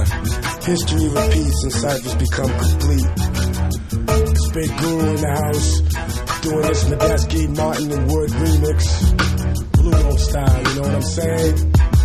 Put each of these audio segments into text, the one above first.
Yeah, history repeats and ciphers become complete. Spit Guru in the house, doing this Medeski, Martin and Wood remix. Blue Note style, you know what I'm saying?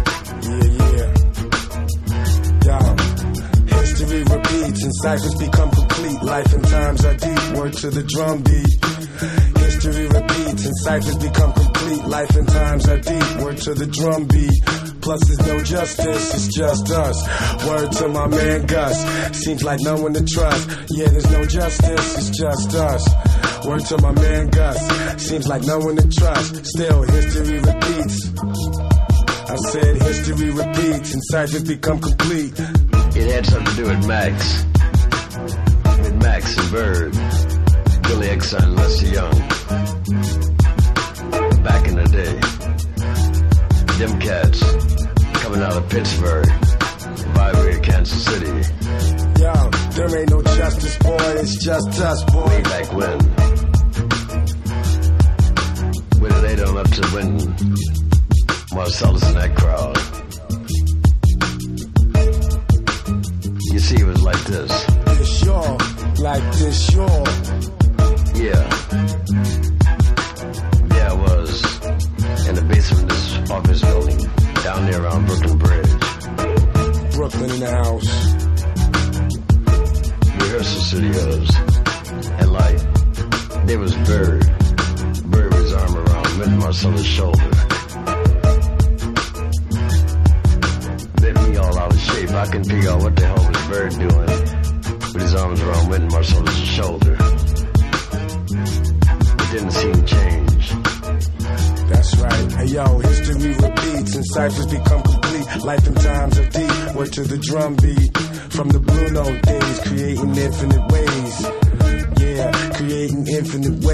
Yeah. History repeats and ciphers become complete. Life and times are deep, word to the drum beat. History repeats and ciphers become complete. Life and times are deep, word to the drum beat. Plus there's no justice, it's just us. Word to my man Gus, seems like no one to trust. Yeah, there's no justice, it's just us. Word to my man Gus, seems like no one to trust. Still, history repeats. I said history repeats and ciphers become complete. It had something to do with Max. With Max and Bird. Billy Exxon and Lester Young. Back in the day. Them cats coming out of Pittsburgh, vibrated Kansas City. Yo, there ain't no justice, boy, it's just us, boy. Way back when. With it laid on up to Winton, Marcellus and that crowd. You see, it was like this. This y'all, like this y'all. Yeah. Yeah, it was in the basement of this office building down there around Brooklyn Bridge. Brooklyn in the house. Rehearsal studios. And like, there was Bird. Bird with his arm around Minton Marcellus' shoulder. Bit me all out of shape. I couldn't figure out what the hell was Bird doing with his arms around Minton Marcellus' shoulder. It didn't seem to change. That's right. Hey yo, history repeats and ciphers become complete. Life and times are deep. Word to the drum beat. From the Blue Note days, creating infinite ways. Yeah, creating infinite